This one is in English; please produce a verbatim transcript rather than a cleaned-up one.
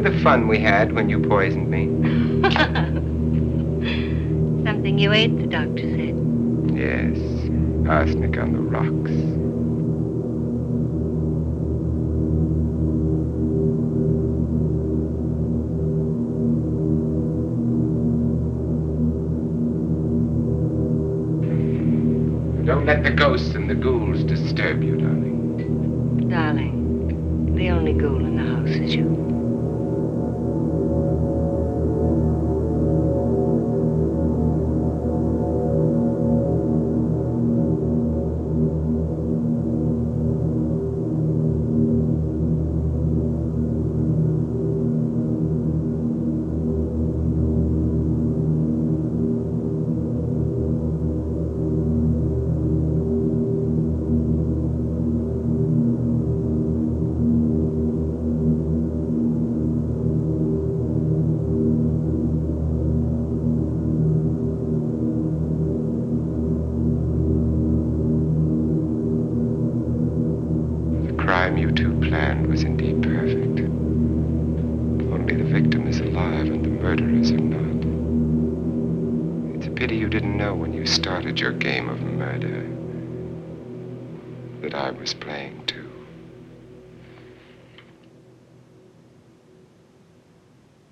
the fun we had when you poisoned me? Something you ate, the doctor said. Yes, arsenic on the rocks. Don't let the ghosts and the ghouls disturb you, darling. Darling, the only ghoul in the house is you. The crime you two planned was indeed perfect. Only the victim is alive and the murderers are not. It's a pity you didn't know when you started your game of murder that I was playing too.